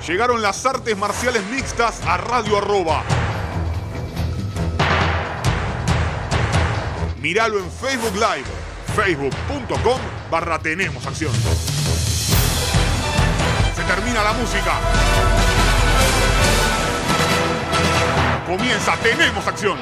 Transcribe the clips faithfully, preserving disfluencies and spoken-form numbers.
Llegaron las artes marciales mixtas a Radio Arroba. Míralo en Facebook Live, facebook.com barra Tenemos Acción. Se termina la música. Comienza Tenemos Acción.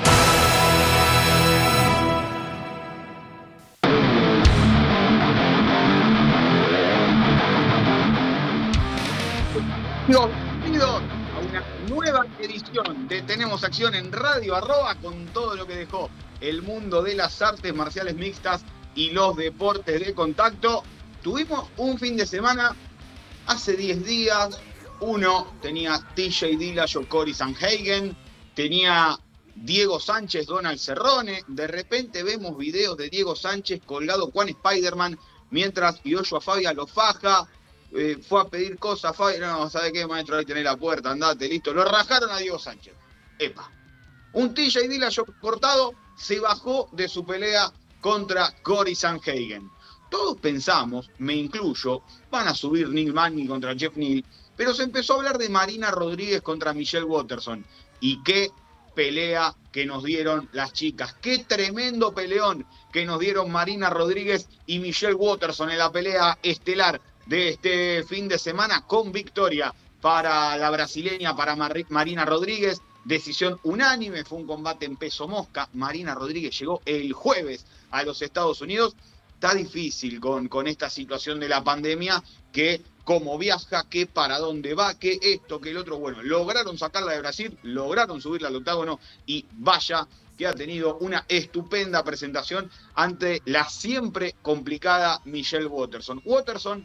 Bienvenidos a una nueva edición de Tenemos Acción en Radio Arroba con todo lo que dejó el mundo de las artes marciales mixtas y los deportes de contacto. Tuvimos un fin de semana hace diez días. Uno tenía T J Dillashaw, Cory Sandhagen, tenía Diego Sánchez, Donald Cerrone. De repente vemos videos de Diego Sánchez colgado Juan Spider-Man mientras Joshua Fabia lo faja. Eh, fue a pedir cosas, Fabio, no, ¿sabe qué, maestro? Ahí tenés la puerta, andate, listo. Lo rajaron a Diego Sánchez. Epa. Un T J Dillashaw cortado se bajó de su pelea contra Cory Sandhagen. Todos pensamos, me incluyo, van a subir Neil Magny contra Jeff Neal, pero se empezó a hablar de Marina Rodríguez contra Michelle Waterson. Y qué pelea que nos dieron las chicas. Qué tremendo peleón que nos dieron Marina Rodríguez y Michelle Waterson en la pelea estelar de este fin de semana, con victoria para la brasileña, para Mar- Marina Rodríguez. Decisión unánime, fue un combate en peso mosca. Marina Rodríguez llegó el jueves a los Estados Unidos. Está difícil con, con esta situación de la pandemia, que cómo viaja, que para dónde va, que esto, que el otro. Bueno, lograron sacarla de Brasil, lograron subirla al octágono y vaya que ha tenido una estupenda presentación ante la siempre complicada Michelle Waterson. Waterson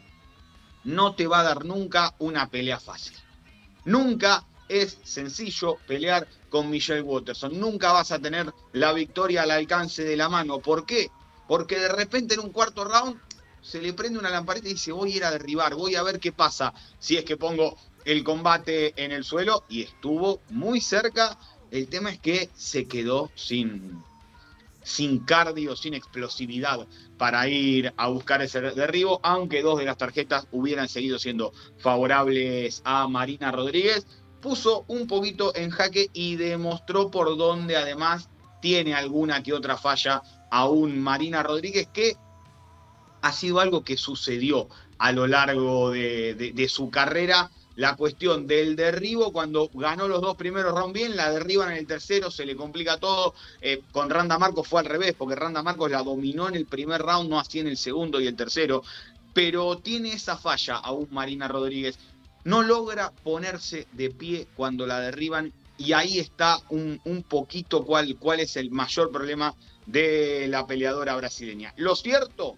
no te va a dar nunca una pelea fácil. Nunca es sencillo pelear con Michelle Waterson. Nunca vas a tener la victoria al alcance de la mano. ¿Por qué? Porque de repente en un cuarto round se le prende una lamparita y dice: voy a ir a derribar, voy a ver qué pasa si es que pongo el combate en el suelo. Y estuvo muy cerca. El tema es que se quedó sin... sin cardio, sin explosividad para ir a buscar ese derribo, aunque dos de las tarjetas hubieran seguido siendo favorables a Marina Rodríguez. Puso un poquito en jaque y demostró por dónde además tiene alguna que otra falla aún Marina Rodríguez, que ha sido algo que sucedió a lo largo de, de, de su carrera. La cuestión del derribo, cuando ganó los dos primeros rounds bien, la derriban en el tercero, se le complica todo. Eh, con Randa Marcos fue al revés, porque Randa Marcos la dominó en el primer round, no así en el segundo y el tercero. Pero tiene esa falla aún Marina Rodríguez. No logra ponerse de pie cuando la derriban, y ahí está un, un poquito cuál, cuál es el mayor problema de la peleadora brasileña. Lo cierto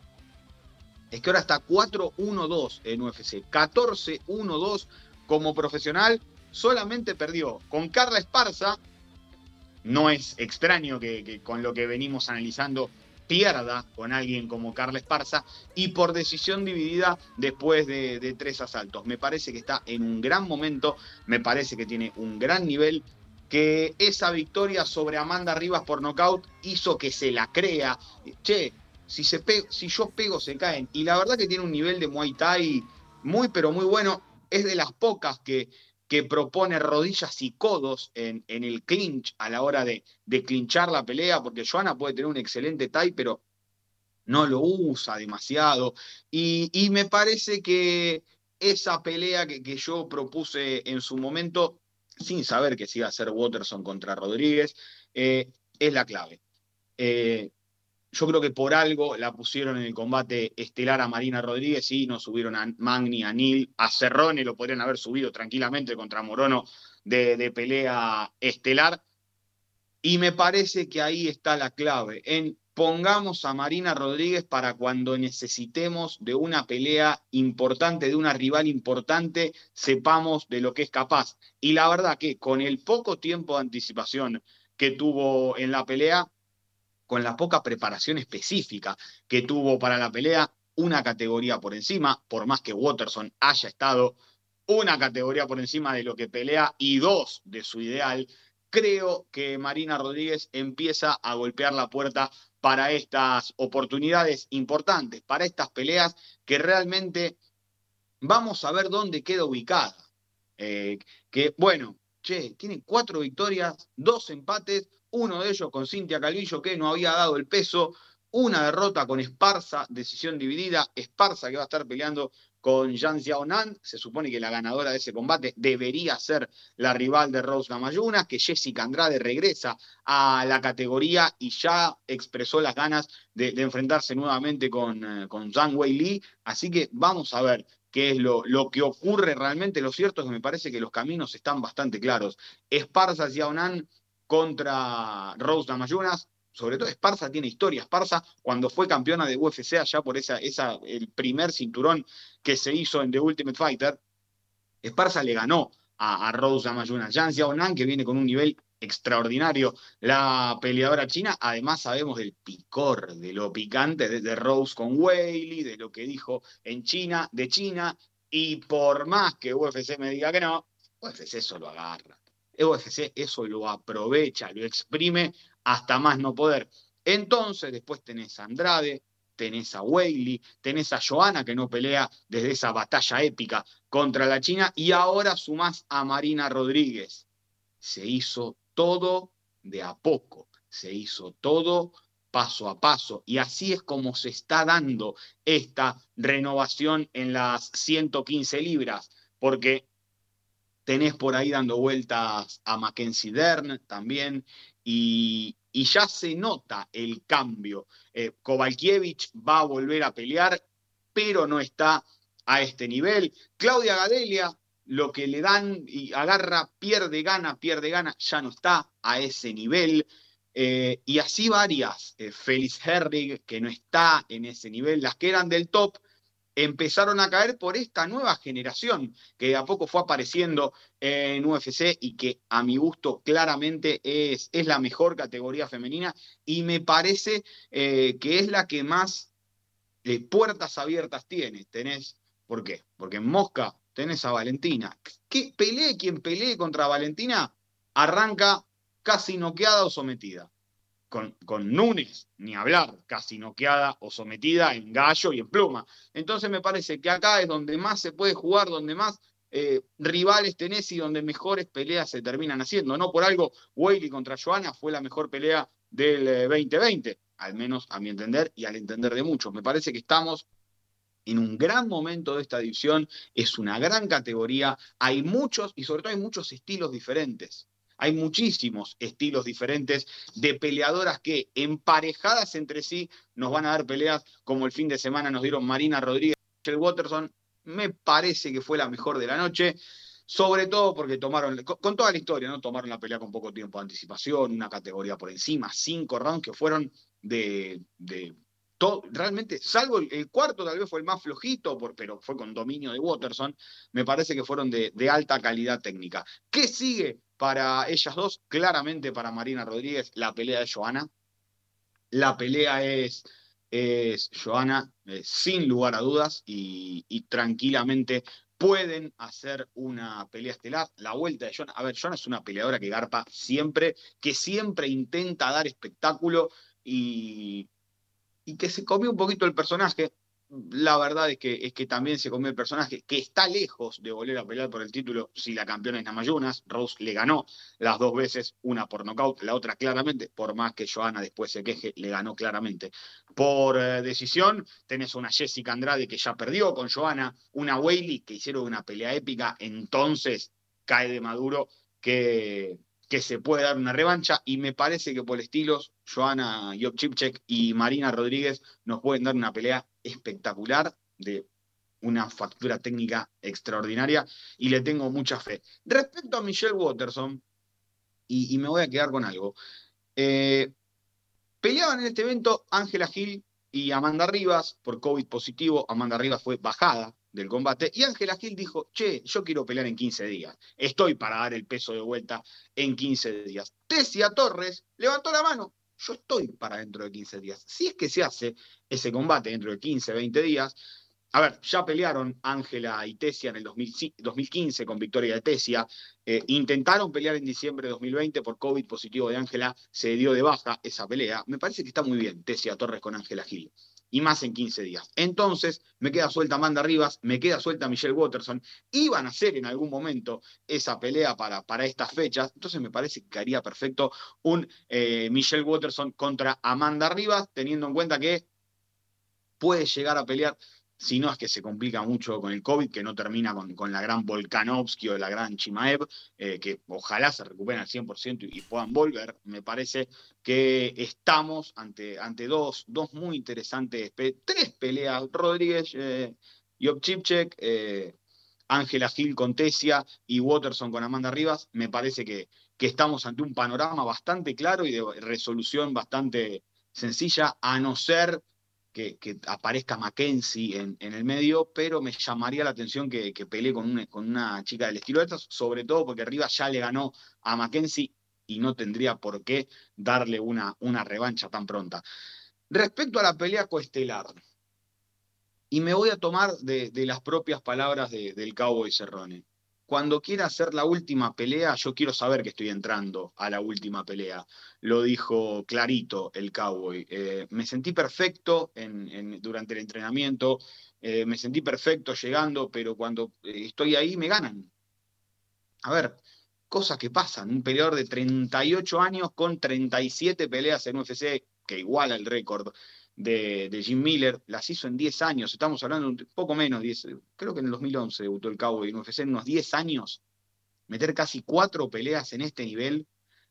es que ahora está cuatro uno dos en U F C, catorce uno dos como profesional. Solamente perdió con Carla Esparza. No es extraño que, que con lo que venimos analizando pierda con alguien como Carla Esparza, y por decisión dividida después de, de tres asaltos. Me parece que está en un gran momento, me parece que tiene un gran nivel, que esa victoria sobre Amanda Ribas por nocaut hizo que se la crea. Che, Si, se pe- si yo pego, se caen. Y la verdad que tiene un nivel de Muay Thai muy, pero muy bueno. Es de las pocas que, que propone rodillas y codos en, en el clinch a la hora de, de clinchar la pelea, porque Joanna puede tener un excelente Thai, pero no lo usa demasiado. Y, y me parece que esa pelea que, que yo propuse en su momento, sin saber que se iba a hacer Waterson contra Rodríguez, eh, es la clave. Eh, Yo creo que por algo la pusieron en el combate estelar a Marina Rodríguez y no subieron a Magny, a Neal, a Cerrone, lo podrían haber subido tranquilamente contra Morono de, de pelea estelar. Y me parece que ahí está la clave, en pongamos a Marina Rodríguez para cuando necesitemos de una pelea importante, de una rival importante, sepamos de lo que es capaz. Y la verdad que con el poco tiempo de anticipación que tuvo en la pelea, con la poca preparación específica que tuvo para la pelea, una categoría por encima, por más que Waterson haya estado una categoría por encima de lo que pelea y dos de su ideal, creo que Marina Rodríguez empieza a golpear la puerta para estas oportunidades importantes, para estas peleas que realmente vamos a ver dónde queda ubicada. Eh, que, bueno, che, tiene cuatro victorias, dos empates, uno de ellos con Cintia Calvillo, que no había dado el peso, una derrota con Esparza, decisión dividida, Esparza que va a estar peleando con Yan Xiaonan, se supone que la ganadora de ese combate debería ser la rival de Rose Namajunas, que Jessica Andrade regresa a la categoría y ya expresó las ganas de, de enfrentarse nuevamente con, eh, con Zhang Weili, así que vamos a ver qué es lo, lo que ocurre realmente. Lo cierto es que me parece que los caminos están bastante claros. Esparza Xiaonan contra Rose Namajunas, sobre todo Esparza tiene historia. Esparza, cuando fue campeona de U F C allá por esa, esa, el primer cinturón que se hizo en The Ultimate Fighter, Esparza le ganó a, a Rose Namajunas. Yan Xiaonan, que viene con un nivel extraordinario, la peleadora china. Además sabemos del picor, de lo picante de, de Rose con Weili, de lo que dijo en China, de China, y por más que U F C me diga que no, U F C eso lo agarra. U F C eso lo aprovecha, lo exprime hasta más no poder. Entonces después tenés a Andrade, tenés a Weili, tenés a Joanna que no pelea desde esa batalla épica contra la China, y ahora sumás a Marina Rodríguez. Se hizo todo de a poco, se hizo todo paso a paso, y así es como se está dando esta renovación en las ciento quince libras, porque tenés por ahí dando vueltas a Mackenzie Dern también, y, y ya se nota el cambio. Eh, Kovalkiewicz va a volver a pelear, pero no está a este nivel. Claudia Gadelia, lo que le dan y agarra, pierde, gana, pierde, gana, ya no está a ese nivel. Eh, y así varias. Eh, Félix Herrig, que no está en ese nivel. Las que eran del top empezaron a caer por esta nueva generación que de a poco fue apareciendo en U F C y que a mi gusto claramente es, es la mejor categoría femenina, y me parece eh, que es la que más eh, puertas abiertas tiene. Tenés, ¿por qué? Porque en Mosca tenés a Valentina. Que pelee quien pelee contra Valentina, arranca casi noqueada o sometida. Con, con Núñez, ni hablar, casi noqueada o sometida en gallo y en pluma. Entonces me parece que acá es donde más se puede jugar, donde más eh, rivales tenés y donde mejores peleas se terminan haciendo. No por algo, Weili contra Joanna fue la mejor pelea del eh, veinte veinte, al menos a mi entender y al entender de muchos. Me parece que estamos en un gran momento de esta división, es una gran categoría, hay muchos y sobre todo hay muchos estilos diferentes. Hay muchísimos estilos diferentes de peleadoras que emparejadas entre sí nos van a dar peleas, como el fin de semana nos dieron Marina Rodríguez y Michelle Waterson. Me parece que fue la mejor de la noche, sobre todo porque tomaron, con, con toda la historia, ¿no? Tomaron la pelea con poco tiempo de anticipación, una categoría por encima, cinco rounds que fueron de, de todo, realmente, salvo el, el, cuarto tal vez fue el más flojito, por, pero fue con dominio de Waterson, me parece que fueron de, de alta calidad técnica. ¿Qué sigue para ellas dos? Claramente para Marina Rodríguez, la pelea de Joanna. La pelea es, es Joanna, eh, sin lugar a dudas, y, y tranquilamente pueden hacer una pelea estelar. La vuelta de Joanna, a ver, Joanna es una peleadora que garpa siempre, que siempre intenta dar espectáculo, y y que se comió un poquito el personaje. La verdad es que, es que también se comió el personaje, que está lejos de volver a pelear por el título si la campeona es Namajunas. Rose le ganó las dos veces, una por nocaut, la otra claramente, por más que Joanna después se queje, le ganó claramente. Por eh, decisión, tenés una Jessica Andrade que ya perdió con Joanna, una Weili que hicieron una pelea épica, entonces cae de maduro que que se puede dar una revancha, y me parece que por estilos, Joanna Jędrzejczyk y Marina Rodríguez nos pueden dar una pelea espectacular, de una factura técnica extraordinaria, y le tengo mucha fe. Respecto a Michelle Waterson, y, y me voy a quedar con algo, eh, peleaban en este evento Ángela Gil y Amanda Rivas por COVID positivo. Amanda Rivas fue bajada del combate, y Ángela Gil dijo, che, yo quiero pelear en quince días, estoy para dar el peso de vuelta en quince días. Tecia Torres levantó la mano, yo estoy para dentro de quince días. Si es que se hace ese combate dentro de quince, veinte días, a ver, ya pelearon Ángela y Tecia en el dos mil quince con victoria de Tecia, eh, intentaron pelear en diciembre de dos mil veinte por COVID positivo de Ángela, se dio de baja esa pelea. Me parece que está muy bien Tecia Torres con Ángela Gil. y más en quince días. Entonces, me queda suelta Amanda Rivas, me queda suelta Michelle Waterson. Iban a hacer en algún momento esa pelea para, para estas fechas, entonces me parece que haría perfecto un eh, Michelle Waterson contra Amanda Rivas, teniendo en cuenta que puede llegar a pelear, si no es que se complica mucho con el COVID, que no termina con, con la gran Volkanovski o la gran Chimaev, eh, que ojalá se recuperen al cien por ciento y, y puedan volver. Me parece que estamos ante, ante dos, dos muy interesantes, pe tres peleas, Rodríguez, eh, Jovčíček, eh, Ángela Gil con Tesia y Waterson con Amanda Rivas. Me parece que, que estamos ante un panorama bastante claro y de resolución bastante sencilla, a no ser que, que aparezca Mackenzie en, en, el medio, pero me llamaría la atención que, que pelee con una, con una chica del estilo de estas, sobre todo porque Rivas ya le ganó a Mackenzie y no tendría por qué darle una, una revancha tan pronta. Respecto a la pelea coestelar, y me voy a tomar de, de las propias palabras de, del Cowboy Cerrone. Cuando quiera hacer la última pelea, yo quiero saber que estoy entrando a la última pelea. Lo dijo clarito el Cowboy. Eh, me sentí perfecto en, en, durante el entrenamiento, eh, me sentí perfecto llegando, pero cuando estoy ahí me ganan. A ver, cosas que pasan. Un peleador de treinta y ocho años con treinta y siete peleas en U F C, que iguala el récord de, de Jim Miller, las hizo en diez años. Estamos hablando de un poco menos, diez, creo que en el dos mil once debutó el Cowboy en U F C, en unos diez años. Meter casi cuatro peleas en este nivel,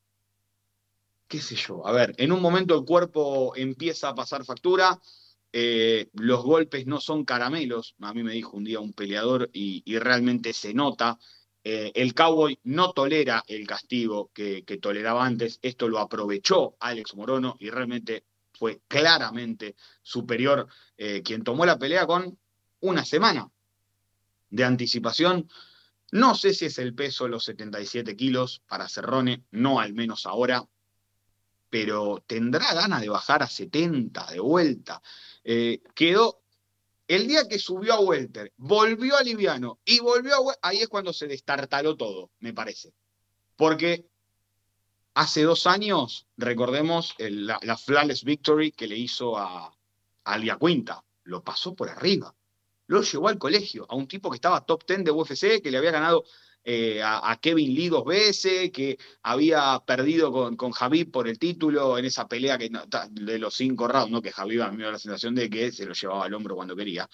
qué sé yo. A ver, en un momento el cuerpo empieza a pasar factura. Eh, los golpes no son caramelos, a mí me dijo un día un peleador y, y realmente se nota. Eh, el Cowboy no tolera el castigo que, que toleraba antes, esto lo aprovechó Alex Morono y realmente fue claramente superior, eh, quien tomó la pelea con una semana de anticipación. No sé si es el peso de los setenta y siete kilos para Cerrone, no al menos ahora, pero tendrá ganas de bajar a setenta de vuelta. Eh, quedó, el día que subió a welter, volvió a liviano y volvió a welter, ahí es cuando se destartaló todo, me parece. Porque hace dos años, recordemos el, la, la flawless victory que le hizo a, a Alia Quinta, lo pasó por arriba, lo llevó al colegio, a un tipo que estaba top diez de U F C, que le había ganado Eh, a, a Kevin Lee dos veces, que había perdido con, con Khabib por el título en esa pelea que, no, de los cinco rounds, ¿no? Que Khabib a mí me da la sensación de que se lo llevaba al hombro cuando quería.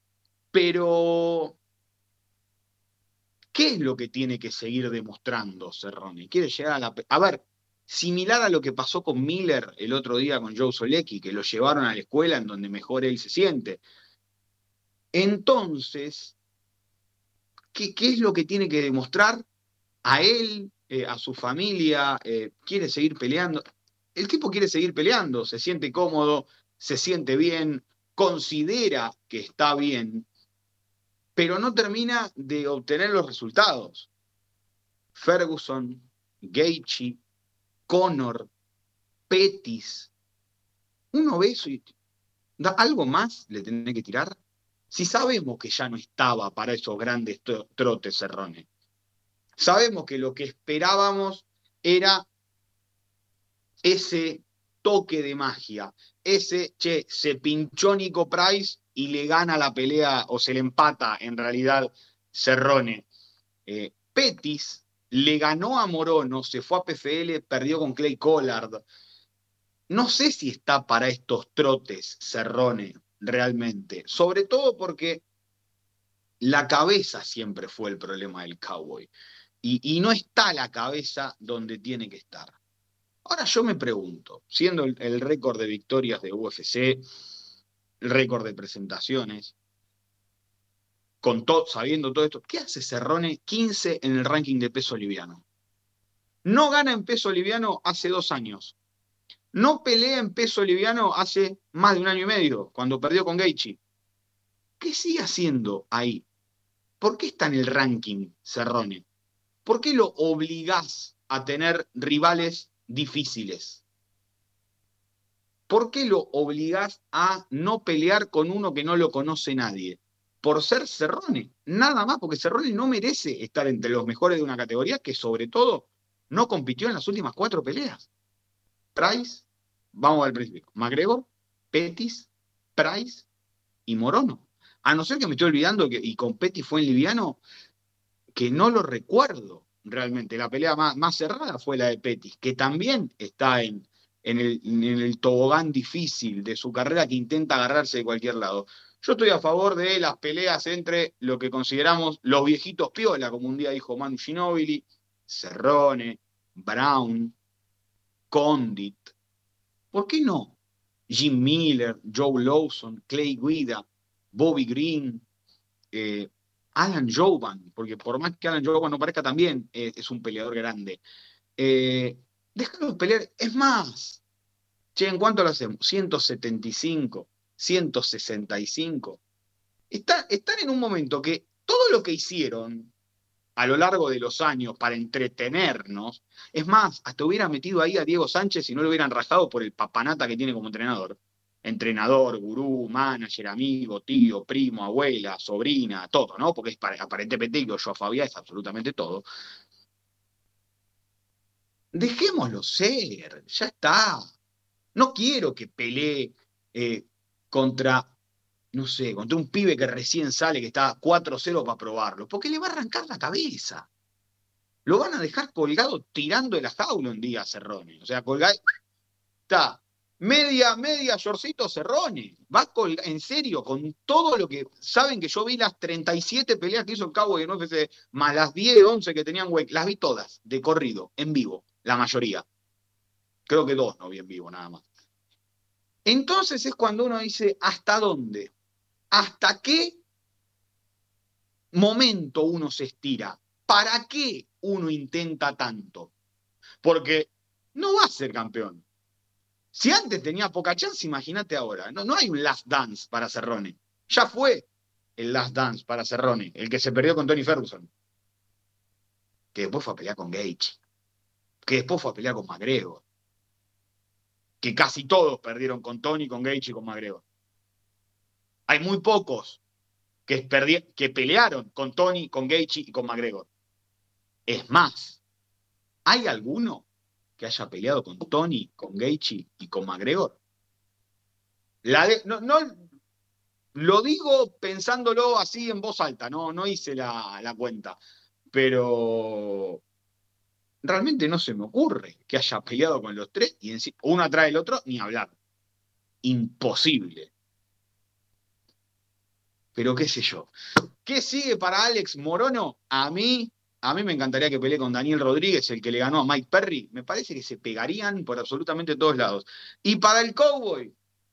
Pero, ¿qué es lo que tiene que seguir demostrando Cerrone? Quiere llegar a la... A ver, similar a lo que pasó con Miller el otro día con Joe Solecki, que lo llevaron a la escuela en donde mejor él se siente. Entonces, ¿Qué, ¿qué es lo que tiene que demostrar a él, eh, a su familia? Eh, ¿Quiere seguir peleando? El tipo quiere seguir peleando, se siente cómodo, se siente bien, considera que está bien, pero no termina de obtener los resultados. Ferguson, Gaethje, Conor, Pettis, uno ve eso y da algo más le tiene que tirar. Si sabemos que ya no estaba para esos grandes trotes Cerrone. Sabemos que lo que esperábamos era ese toque de magia, ese, che, se pinchó Nico Price y le gana la pelea o se le empata en realidad Cerrone. Eh, Pettis le ganó a Morono, se fue a P F L, perdió con Clay Collard. No sé si está para estos trotes Cerrone realmente, sobre todo porque la cabeza siempre fue el problema del Cowboy. Y, y no está la cabeza donde tiene que estar. Ahora yo me pregunto, siendo el, el récord de victorias de U F C, el récord de presentaciones, con to, sabiendo todo esto, ¿qué hace Cerrone quince en el ranking de peso liviano? No gana en peso liviano hace dos años. No pelea en peso liviano hace más de un año y medio, cuando perdió con Gaethje. ¿Qué sigue haciendo ahí? ¿Por qué está en el ranking Cerrone? ¿Por qué lo obligás a tener rivales difíciles? ¿Por qué lo obligás a no pelear con uno que no lo conoce nadie? Por ser Cerrone, nada más, porque Cerrone no merece estar entre los mejores de una categoría que sobre todo no compitió en las últimas cuatro peleas. Price, vamos al principio, McGregor, Pettis, Price y Morono. A no ser que me estoy olvidando que, y con Pettis fue en liviano, que no lo recuerdo realmente. La pelea más, más cerrada fue la de Pettis, que también está en, en, el, en el tobogán difícil de su carrera, que intenta agarrarse de cualquier lado. Yo estoy a favor de las peleas entre lo que consideramos los viejitos piola, como un día dijo Manu Ginóbili, Cerrone, Brown, Condit. ¿Por qué no? Jim Miller, Joe Lawson, Clay Guida, Bobby Green, eh, Alan Jouban, porque por más que Alan Jouban no parezca también, eh, es un peleador grande. Eh, déjalo pelear, es más. Che, ¿en cuánto lo hacemos? ciento setenta y cinco, ciento sesenta y cinco. Está, están en un momento que todo lo que hicieron a lo largo de los años para entretenernos, es más, hasta hubiera metido ahí a Diego Sánchez y no lo hubieran rajado por el papanata que tiene como entrenador. Entrenador, gurú, manager, amigo, tío, primo, abuela, sobrina, todo, ¿no? Porque es aparentemente yo a Fabián es absolutamente todo. Dejémoslo ser, ya está. No quiero que pelee eh, contra, no sé, contra un pibe que recién sale, que está cuatro cero para probarlo, porque le va a arrancar la cabeza. Lo van a dejar colgado tirando de la jaula un día a Cerrone. O sea, colgado, está media, media, shortcito Cerrone. Va colgado, en serio, con todo lo que saben que yo vi las treinta y siete peleas que hizo el Cowboy en U F C, más las diez, once que tenían Wake, las vi todas, de corrido, en vivo, la mayoría. Creo que dos no vi en vivo, nada más. Entonces es cuando uno dice, ¿hasta dónde? ¿Hasta qué momento uno se estira? ¿Para qué uno intenta tanto? Porque no va a ser campeón. Si antes tenía poca chance, imagínate ahora. No, no hay un last dance para Cerrone. Ya fue el last dance para Cerrone, el que se perdió con Tony Ferguson. Que después fue a pelear con Gaethje. Que después fue a pelear con McGregor. Que casi todos perdieron con Tony, con Gaethje y con McGregor. Hay muy pocos que, perdi que pelearon con Tony, con Gaethje y con McGregor. Es más, ¿hay alguno que haya peleado con Tony, con Gaethje y con McGregor? La de, no, no, lo digo pensándolo así en voz alta, no, no hice la, la cuenta, pero realmente no se me ocurre que haya peleado con los tres y encima, uno atrás del otro, ni hablar. Imposible. Pero qué sé yo. ¿Qué sigue para Alex Morono? A mí, a mí me encantaría que pelee con Daniel Rodríguez, el que le ganó a Mike Perry. Me parece que se pegarían por absolutamente todos lados. Y para el Cowboy,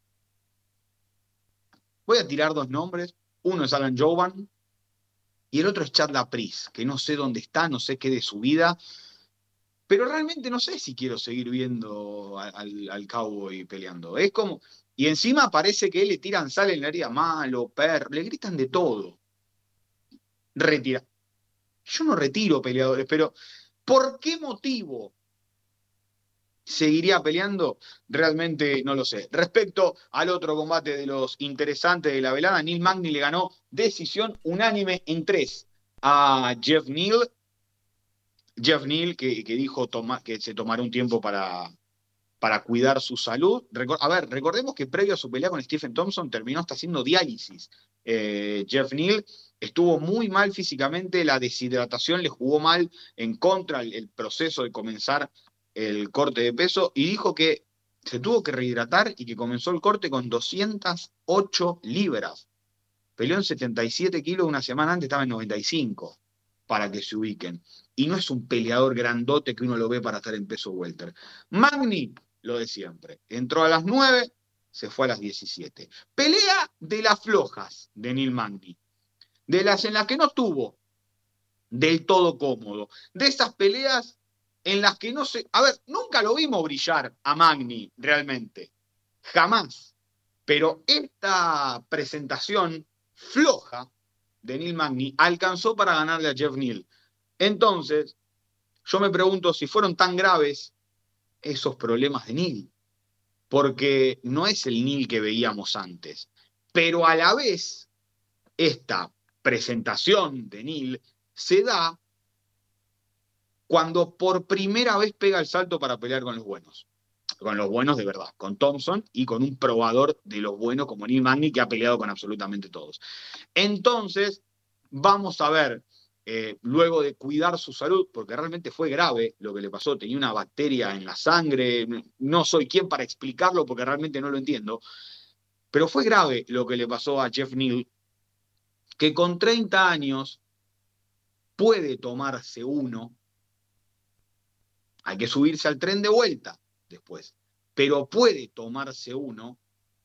voy a tirar dos nombres. Uno es Alan Jouban y el otro es Chad Laprise, que no sé dónde está, no sé qué de su vida, pero realmente no sé si quiero seguir viendo al, al Cowboy peleando. Es como... Y encima parece que le tiran sal en la herida, malo, perro, le gritan de todo. Retira. Yo no retiro peleadores, pero ¿por qué motivo seguiría peleando? Realmente no lo sé. Respecto al otro combate de los interesantes de la velada, Neil Magny le ganó decisión unánime en tres a Jeff Neal. Jeff Neal, que, que dijo toma, que se tomará un tiempo para, para cuidar su salud. Recor a ver, recordemos que previo a su pelea con Stephen Thompson terminó hasta haciendo diálisis. Eh, Jeff Neal estuvo muy mal físicamente, la deshidratación le jugó mal en contra el, el proceso de comenzar el corte de peso y dijo que se tuvo que rehidratar y que comenzó el corte con doscientas ocho libras. Peleó en setenta y siete kilos, una semana antes estaba en noventa y cinco, para que se ubiquen. Y no es un peleador grandote que uno lo ve para estar en peso welter. Magny, lo de siempre, entró a las nueve, se fue a las diecisiete. Pelea de las flojas de Neil Magny, de las en las que no estuvo del todo cómodo, de esas peleas en las que no se... A ver, nunca lo vimos brillar a Magny realmente, jamás. Pero esta presentación floja de Neil Magny alcanzó para ganarle a Jeff Neal. Entonces, yo me pregunto si fueron tan graves esos problemas de Neal, porque no es el Neal que veíamos antes, pero a la vez esta presentación de Neal se da cuando por primera vez pega el salto para pelear con los buenos. con los buenos de verdad, con Thompson y con un probador de los buenos como Neil Magny, que ha peleado con absolutamente todos. Entonces, vamos a ver, eh, luego de cuidar su salud, porque realmente fue grave lo que le pasó, tenía una bacteria en la sangre, no soy quien para explicarlo porque realmente no lo entiendo, pero fue grave lo que le pasó a Jeff Neal, que con treinta años puede tomarse uno, hay que subirse al tren de vuelta después, pero puede tomarse uno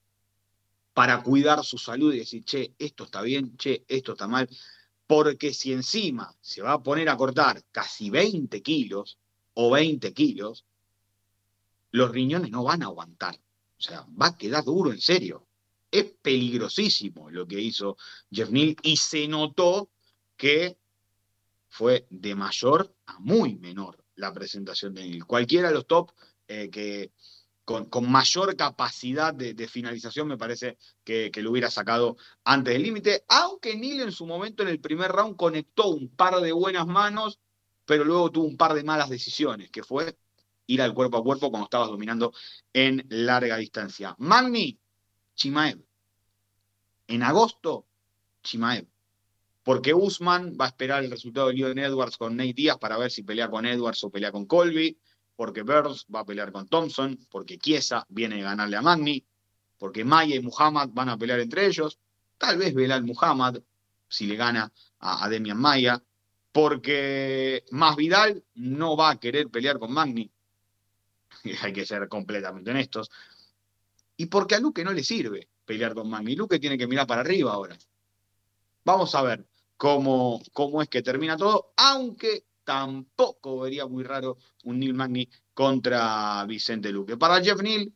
para cuidar su salud y decir, che, esto está bien, che, esto está mal, porque si encima se va a poner a cortar casi veinte kilos o veinte kilos, los riñones no van a aguantar, o sea, va a quedar duro en serio. Es peligrosísimo lo que hizo Jeff Neal y se notó que fue de mayor a muy menor la presentación de Neal. Cualquiera de los top eh, que con, con mayor capacidad de, de finalización me parece que, que lo hubiera sacado antes del límite, aunque Neal en su momento en el primer round conectó un par de buenas manos, pero luego tuvo un par de malas decisiones, que fue ir al cuerpo a cuerpo cuando estabas dominando en larga distancia. Magny, Chimaev. En agosto, Chimaev. Porque Usman va a esperar el resultado de Leon Edwards con Nate Diaz para ver si pelea con Edwards o pelea con Colby, porque Burns va a pelear con Thompson, porque Chiesa viene a ganarle a Magny, porque Maya y Muhammad van a pelear entre ellos, tal vez Belal Muhammad, si le gana a, a Demian Maia, porque Masvidal no va a querer pelear con Magny, hay que ser completamente honestos, y porque a Luque no le sirve pelear con Magny, Luque tiene que mirar para arriba ahora. Vamos a ver cómo, cómo es que termina todo, aunque tampoco vería muy raro un Neil Magny contra Vicente Luque. Para Jeff Neal,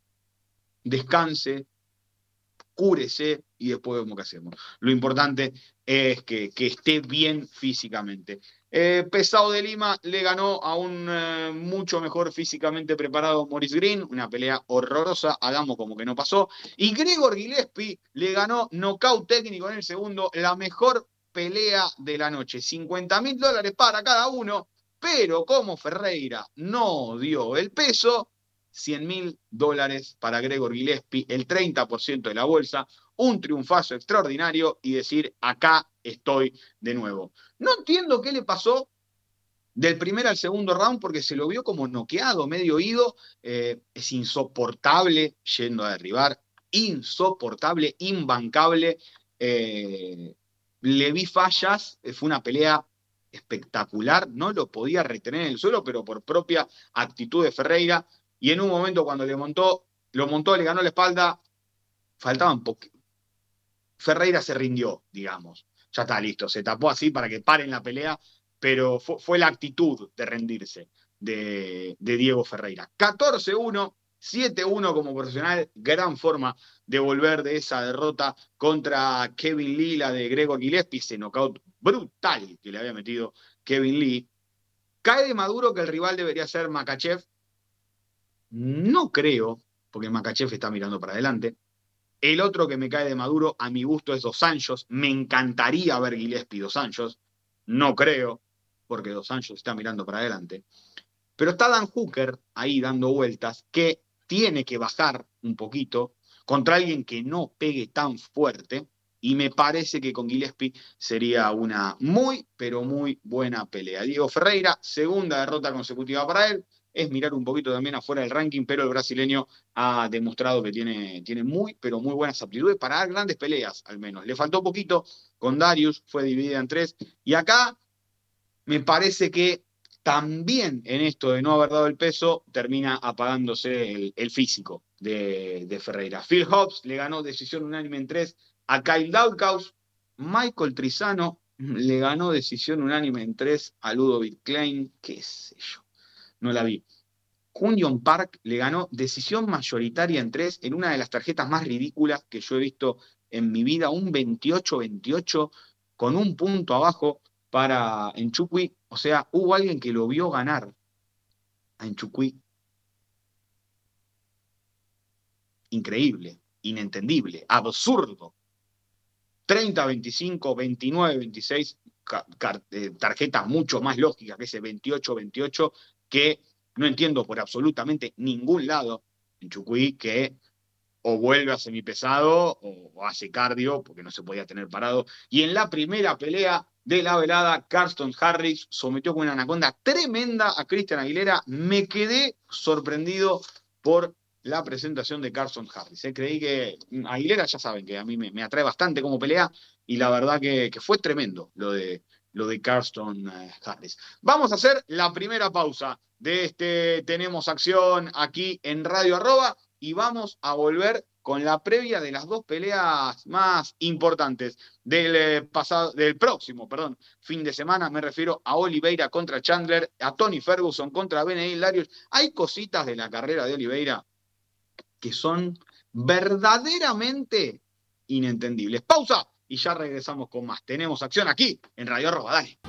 descanse, cúrese y después vemos qué hacemos. Lo importante es que, que esté bien físicamente. Eh, Pesado de Lima le ganó a un eh, mucho mejor físicamente preparado Maurice Green, una pelea horrorosa, hagamos como que no pasó. Y Gregor Gillespie le ganó nocaut técnico en el segundo, la mejor pelea de la noche. cincuenta mil dólares para cada uno, pero como Ferreira no dio el peso, cien mil dólares para Gregor Gillespie, el treinta por ciento de la bolsa, un triunfazo extraordinario y decir, acá estoy de nuevo. No entiendo qué le pasó del primer al segundo round porque se lo vio como noqueado, medio ido, eh, es insoportable yendo a derribar, insoportable, imbancable, eh, le vi fallas, fue una pelea espectacular, no lo podía retener en el suelo, pero por propia actitud de Ferreira, y en un momento cuando le montó, lo montó, le ganó la espalda, faltaban poquitos. Ferreira se rindió, digamos. Ya está, listo. Se tapó así para que paren la pelea, pero fue, fue la actitud de rendirse de, de Diego Ferreira. catorce uno, siete uno como profesional. Gran forma de volver de esa derrota contra Kevin Lee, la de Gregor Gillespie. Ese knockout brutal que le había metido Kevin Lee. Cae de Maduro que el rival debería ser Makhachev. No creo, porque Makhachev está mirando para adelante. El otro que me cae de Maduro, a mi gusto, es Dos Anjos. Me encantaría ver Gillespie Dos Anjos. No creo, porque Dos Anjos está mirando para adelante. Pero está Dan Hooker ahí dando vueltas, que tiene que bajar un poquito contra alguien que no pegue tan fuerte. Y me parece que con Gillespie sería una muy, pero muy buena pelea. Diego Ferreira, segunda derrota consecutiva para él. Es mirar un poquito también afuera del ranking, pero el brasileño ha demostrado que tiene, tiene muy, pero muy buenas aptitudes para dar grandes peleas, al menos. Le faltó poquito con Darius, fue dividida en tres. Y acá me parece que también en esto de no haber dado el peso, termina apagándose el, el físico de, de Ferreira. Phil Hobbs le ganó decisión unánime en tres a Kyle Daukaus. Michael Trizano le ganó decisión unánime en tres a Ludovic Klein, qué sé yo. No la vi. Junyon Park le ganó decisión mayoritaria en tres en una de las tarjetas más ridículas que yo he visto en mi vida, un veintiocho veintiocho con un punto abajo para Nchukwi. O sea, hubo alguien que lo vio ganar a Nchukwi. Increíble, inentendible, absurdo. treinta veinticinco, veintinueve veintiséis, tarjetas mucho más lógicas que ese veintiocho veintiocho que no entiendo por absolutamente ningún lado en Chucuy que o vuelve a semipesado o hace cardio, porque no se podía tener parado. Y en la primera pelea de la velada, Carlston Harris sometió con una anaconda tremenda a Christian Aguilera. Me quedé sorprendido por la presentación de Carlston Harris. ¿eh? Creí que Aguilera, ya saben que a mí me, me atrae bastante como pelea, y la verdad que, que fue tremendo lo de, lo de Carlston eh, Harris. Vamos a hacer la primera pausa de este Tenemos Acción aquí en Radio Arroba, y vamos a volver con la previa de las dos peleas más importantes del, eh, pasado, del próximo perdón, fin de semana. Me refiero a Oliveira contra Chandler, a Tony Ferguson contra Beneil Dariush. Hay cositas de la carrera de Oliveira que son verdaderamente inentendibles. Pausa y ya regresamos con más. Tenemos Acción aquí en Radio Arroba. Dale.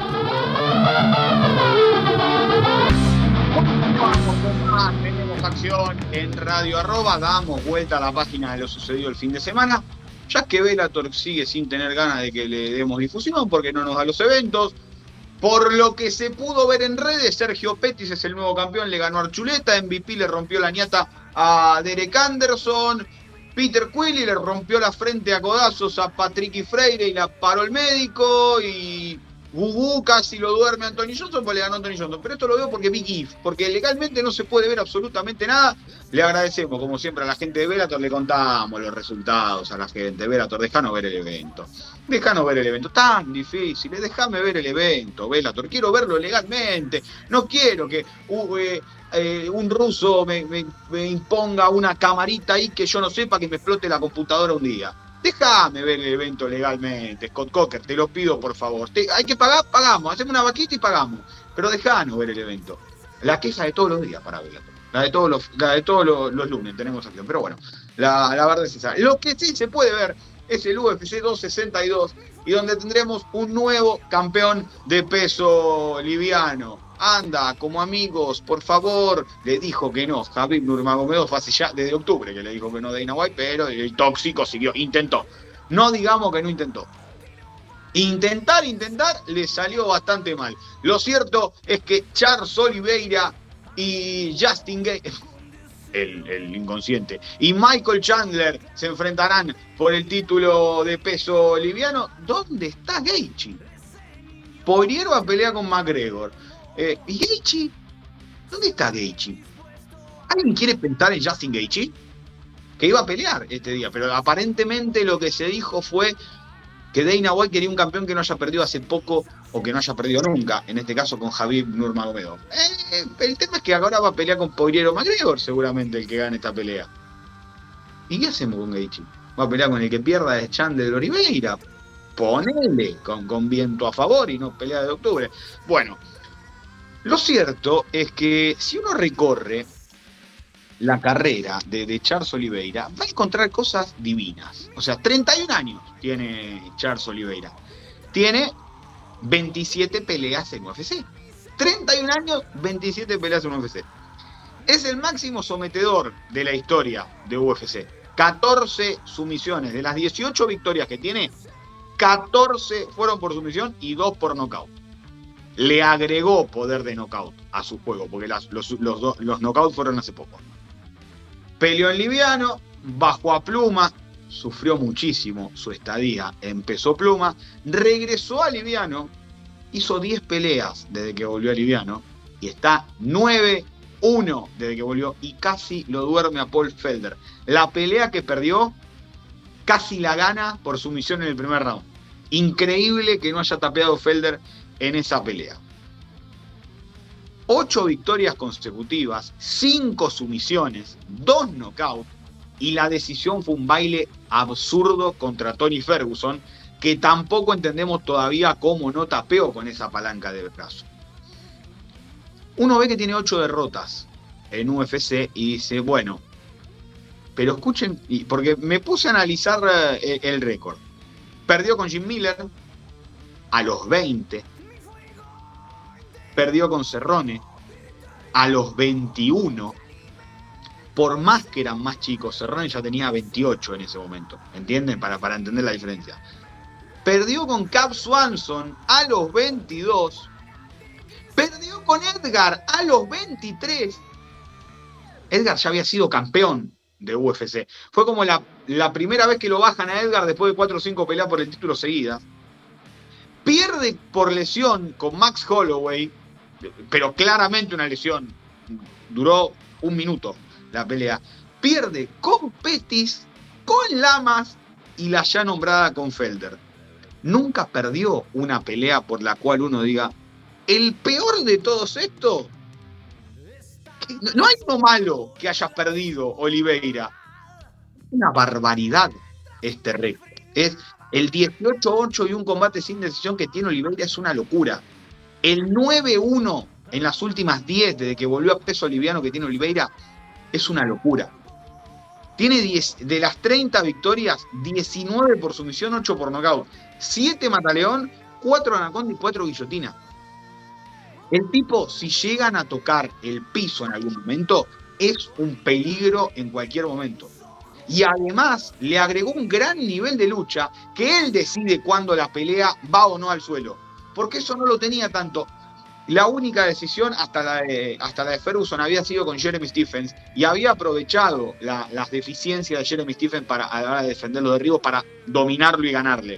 Vamos con más. Tenemos Acción en Radio Arroba. Damos vuelta a la página de lo sucedido el fin de semana, ya que Bellator sigue sin tener ganas de que le demos difusión porque no nos da los eventos. Por lo que se pudo ver en redes, Sergio Pettis es el nuevo campeón, le ganó a Archuleta, M V P le rompió la ñata a Derek Anderson, Peter Quilly le rompió la frente a codazos a Patricky Freire y la paró el médico, y Gugu casi lo duerme a Anthony Johnson, pues le ganó a Anthony Johnson. Pero esto lo veo porque Big If, porque legalmente no se puede ver absolutamente nada. Le agradecemos, como siempre, a la gente de Bellator, le contamos los resultados a la gente de Bellator. Dejanos ver el evento. Dejanos ver el evento. Tan difícil, déjame ver el evento, Bellator. Quiero verlo legalmente. No quiero que uh, eh, eh, un ruso me, me, me imponga una camarita ahí que yo no sepa, que me explote la computadora un día. Déjame ver el evento legalmente, Scott Coker, te lo pido por favor. Te, hay que pagar, pagamos, hacemos una vaquita y pagamos. Pero déjanos ver el evento. La queja de todos los días para Bellator. La de todos los, la de todos los, los lunes tenemos acción. Pero bueno, la, la verdad es esa. Lo que sí se puede ver es el U F C doscientos sesenta y dos, y donde tendremos un nuevo campeón de peso liviano. Anda, como amigos, por favor, le dijo que no. Khabib Nurmagomedov hace ya desde octubre que le dijo que no Dana White, pero el tóxico siguió, intentó. No digamos que no intentó. Intentar, intentar, le salió bastante mal. Lo cierto es que Charles Oliveira y Justin Gaethje, el, el inconsciente, y Michael Chandler se enfrentarán por el título de peso liviano. ¿Dónde está Gaethje? Poirier va a pelear con McGregor. Eh, ¿Y Gaethje? ¿Dónde está Gaethje? ¿Alguien quiere pensar en Justin Gaethje? Que iba a pelear este día, pero aparentemente lo que se dijo fue que Dana White quería un campeón que no haya perdido hace poco o que no haya perdido nunca, en este caso con Khabib Nurmagomedov. Eh, el tema es que ahora va a pelear con Poirier o McGregor, seguramente el que gane esta pelea. ¿Y qué hacemos con Gaethje? Va a pelear con el que pierda de Chandler Oliveira. Ponele con, con viento a favor y no pelea de octubre. Bueno, lo cierto es que si uno recorre la carrera de, de Charles Oliveira, va a encontrar cosas divinas. O sea, treinta y un años tiene Charles Oliveira. Tiene veintisiete peleas en U F C. treinta y un años, veintisiete peleas en U F C. Es el máximo sometedor de la historia de U F C. catorce sumisiones. De las dieciocho victorias que tiene, catorce fueron por sumisión y dos por nocaut. Le agregó poder de knockout a su juego, porque las, los, los, los knockouts fueron hace poco. Peleó en liviano, bajó a pluma, sufrió muchísimo su estadía en peso pluma, regresó a liviano, hizo diez peleas desde que volvió a liviano, y está nueve uno desde que volvió, y casi lo duerme a Paul Felder. La pelea que perdió, casi la gana por sumisión en el primer round. Increíble que no haya tapeado Felder en esa pelea. Ocho victorias consecutivas, cinco sumisiones, dos knockouts, y la decisión fue un baile absurdo contra Tony Ferguson, que tampoco entendemos todavía cómo no tapeó con esa palanca de brazo. Uno ve que tiene ocho derrotas en U F C y dice, bueno, pero escuchen, porque me puse a analizar el, el récord. Perdió con Jim Miller a los veinte. Perdió con Cerrone a los veintiuno. Por más que eran más chicos, Cerrone ya tenía veintiocho en ese momento. ¿Entienden? Para, para entender la diferencia. Perdió con Cap Swanson a los veintidós. Perdió perdió con Edgar a los veintitrés. Edgar ya había sido campeón de U F C. Fue como la, la primera vez que lo bajan a Edgar después de cuatro o cinco peleas por el título seguidas. Pierde por lesión con Max Holloway, pero claramente una lesión. Duró un minuto la pelea. Pierde con Pettis, con Lamas y la ya nombrada con Felder. Nunca perdió una pelea por la cual uno diga, el peor de todos estos, no hay uno malo que hayas perdido, Oliveira. Una barbaridad este récord. Es el dieciocho ocho y un combate sin decisión que tiene Oliveira, es una locura. El nueve uno en las últimas diez, desde que volvió a peso liviano que tiene Oliveira, es una locura. Tiene diez, de las treinta victorias, diecinueve por sumisión, ocho por nocaut, siete mataleón, cuatro anaconda y cuatro guillotina. El tipo, si llegan a tocar el piso en algún momento, es un peligro en cualquier momento. Y además le agregó un gran nivel de lucha que él decide cuándo la pelea va o no al suelo. Porque eso no lo tenía tanto. La única decisión hasta la de, hasta la de Ferguson había sido con Jeremy Stephens y había aprovechado la, las deficiencias de Jeremy Stephens para, a la hora de defender los derribos para dominarlo y ganarle.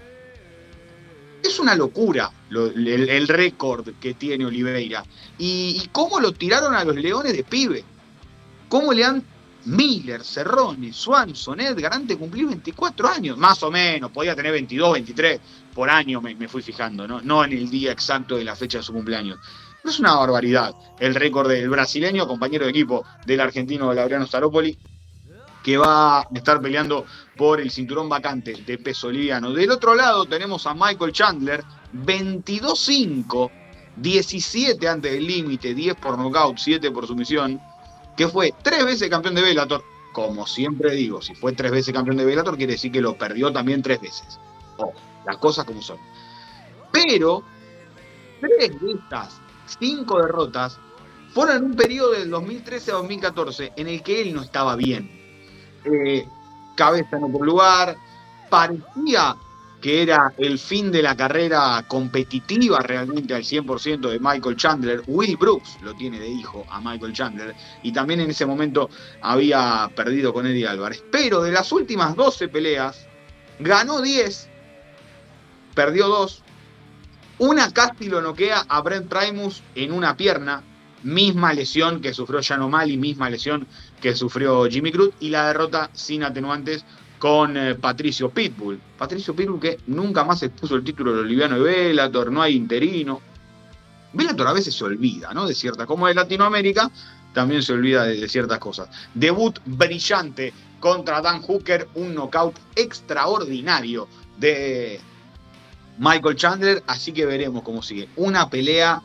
Es una locura lo, el, el récord que tiene Oliveira. Y, y cómo lo tiraron a los leones de pibe. Cómo le han... Miller, Cerrone, Swanson, Edgar, antes de cumplir veinticuatro años, más o menos, podía tener veintidós, veintitrés por año, me, me fui fijando, ¿no? No en el día exacto de la fecha de su cumpleaños. No es una barbaridad el récord del brasileño, compañero de equipo del argentino Laureano Staropoli, que va a estar peleando por el cinturón vacante de peso liviano. Del otro lado tenemos a Michael Chandler, veintidós cinco, diecisiete antes del límite, diez por nocaut, siete por sumisión, que fue tres veces campeón de Bellator. Como siempre digo, si fue tres veces campeón de Bellator, quiere decir que lo perdió también tres veces. Ojo, las cosas como son. Pero, tres de estas cinco derrotas fueron en un periodo del dos mil trece a dos mil catorce en el que él no estaba bien. Eh, cabeza no por lugar, parecía que era el fin de la carrera competitiva realmente al cien por ciento de Michael Chandler. Will Brooks lo tiene de hijo a Michael Chandler y también en ese momento había perdido con Eddie Álvarez. Pero de las últimas doce peleas, ganó diez, perdió dos, una casi lo noquea a Brent Primus en una pierna, misma lesión que sufrió Sean O'Malley, misma lesión que sufrió Jimmy Crute, y la derrota sin atenuantes con eh, Patricio Pitbull. Patricio Pitbull que nunca más expuso el título de Oliviano de Bellator, no hay interino. Bellator a veces se olvida, ¿no? De ciertas, como de Latinoamérica, también se olvida de, de ciertas cosas. Debut brillante contra Dan Hooker, un knockout extraordinario de Michael Chandler, así que veremos cómo sigue. Una pelea,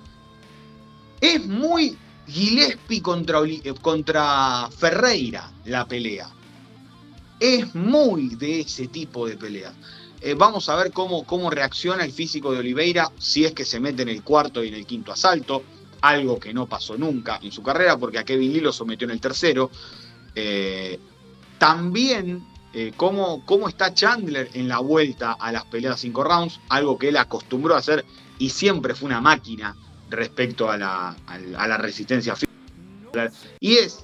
es muy Gillespie contra, contra Ferreira la pelea. Es muy de ese tipo de peleas. Eh, vamos a ver cómo, cómo reacciona el físico de Oliveira si es que se mete en el cuarto y en el quinto asalto, algo que no pasó nunca en su carrera porque a Kevin Lee lo sometió en el tercero. Eh, también eh, cómo, cómo está Chandler en la vuelta a las peleas cinco rounds, algo que él acostumbró a hacer y siempre fue una máquina respecto a la, a la, a la resistencia física. Y es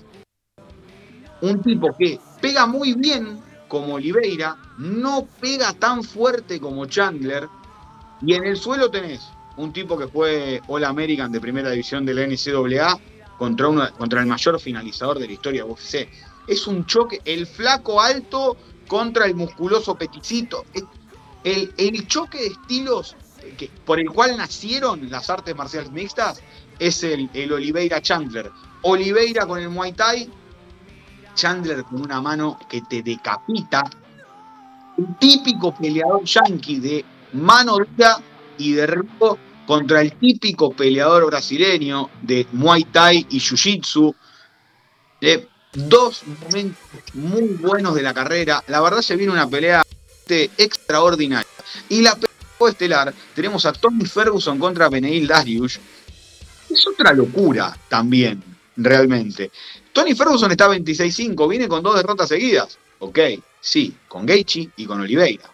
un tipo que pega muy bien como Oliveira, no pega tan fuerte como Chandler, y en el suelo tenés un tipo que fue All-American de primera división de la N C A A contra, uno, contra el mayor finalizador de la historia de U F C. Es un choque, el flaco alto contra el musculoso peticito. El, el choque de estilos que, por el cual nacieron las artes marciales mixtas es el, el Oliveira Chandler. Oliveira con el Muay Thai, Chandler con una mano que te decapita. Un típico peleador yanqui de mano dura y derribo contra el típico peleador brasileño de Muay Thai y Jiu-Jitsu. Eh, dos momentos muy buenos de la carrera. La verdad se viene una pelea extraordinaria. Y la pelea estelar, tenemos a Tony Ferguson contra Beneil Dariush. Es otra locura también, realmente. Tony Ferguson está veintiséis cinco, viene con dos derrotas seguidas. Ok, sí, con Gaethje y con Oliveira.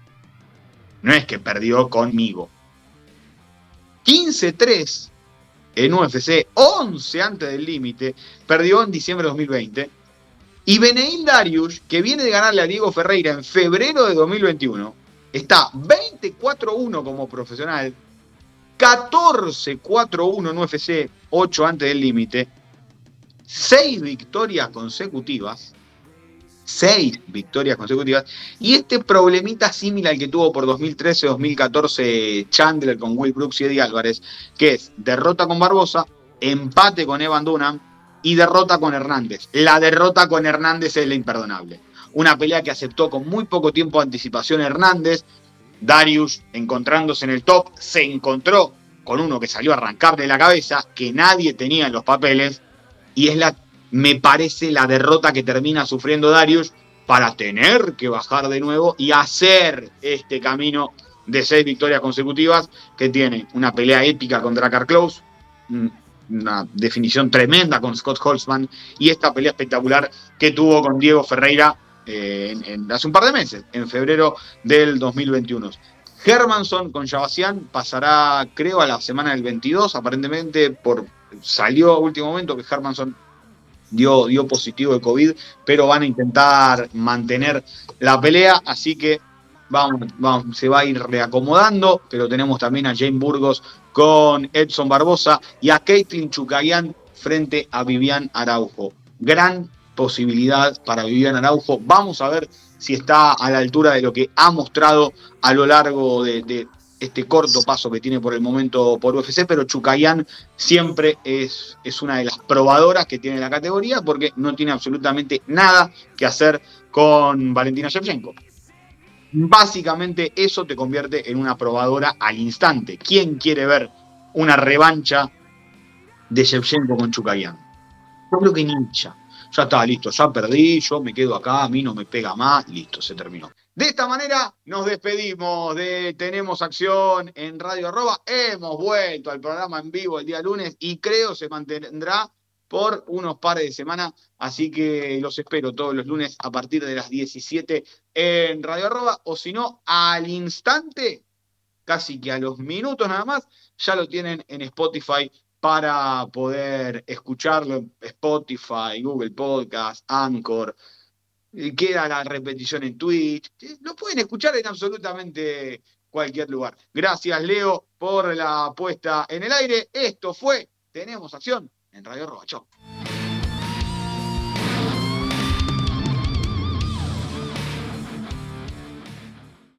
No es que perdió conmigo. quince tres en U F C, once antes del límite, perdió en diciembre de dos mil veinte. Y Beneil Dariush, que viene de ganarle a Diego Ferreira en febrero de dos mil veintiuno, está veinticuatro uno como profesional, catorce cuatro uno en U F C, ocho antes del límite, seis victorias consecutivas, seis victorias consecutivas, y este problemita similar al que tuvo por dos mil trece dos mil catorce Chandler con Will Brooks y Eddie Álvarez, que es derrota con Barbosa, empate con Evan Dunham y derrota con Hernández. La derrota con Hernández es la imperdonable. Una pelea que aceptó con muy poco tiempo de anticipación Hernández. Dariush, encontrándose en el top, se encontró con uno que salió a arrancarle la cabeza, que nadie tenía en los papeles, y es la, me parece, la derrota que termina sufriendo Dariush para tener que bajar de nuevo y hacer este camino de seis victorias consecutivas, que tiene una pelea épica contra Drakkar Klose, una definición tremenda con Scott Holtzman, y esta pelea espectacular que tuvo con Diego Ferreira eh, en, en, hace un par de meses, en febrero del dos mil veintiuno. Hermansson con Shabasian pasará, creo, a la semana del veintidós, aparentemente por salió a último momento que Hermansson dio, dio positivo de COVID, pero van a intentar mantener la pelea, así que vamos, vamos, se va a ir reacomodando, pero tenemos también a Jane Burgos con Edson Barbosa y a Katlyn Chookagian frente a Viviane Araujo. Gran posibilidad para Viviane Araujo. Vamos a ver si está a la altura de lo que ha mostrado a lo largo de, de este corto paso que tiene por el momento por U F C, pero Chookagian siempre es, es una de las probadoras que tiene la categoría, porque no tiene absolutamente nada que hacer con Valentina Shevchenko. Básicamente eso te convierte en una probadora al instante. ¿Quién quiere ver una revancha de Shevchenko con Chookagian? Yo creo que ninja. Ya está, listo, ya perdí, yo me quedo acá, a mí no me pega más, listo, se terminó. De esta manera nos despedimos de Tenemos Acción en Radio Arroba. Hemos vuelto al programa en vivo el día lunes y creo se mantendrá por unos pares de semanas, así que los espero todos los lunes a partir de las diecisiete en Radio Arroba, o si no, al instante, casi que a los minutos nada más, ya lo tienen en Spotify para poder escucharlo en Spotify, Google Podcast, Anchor. Queda la repetición en Twitch. Lo pueden escuchar en absolutamente cualquier lugar. Gracias, Leo, por la puesta en el aire. Esto fue Tenemos Acción en Radio Arroba. Chau.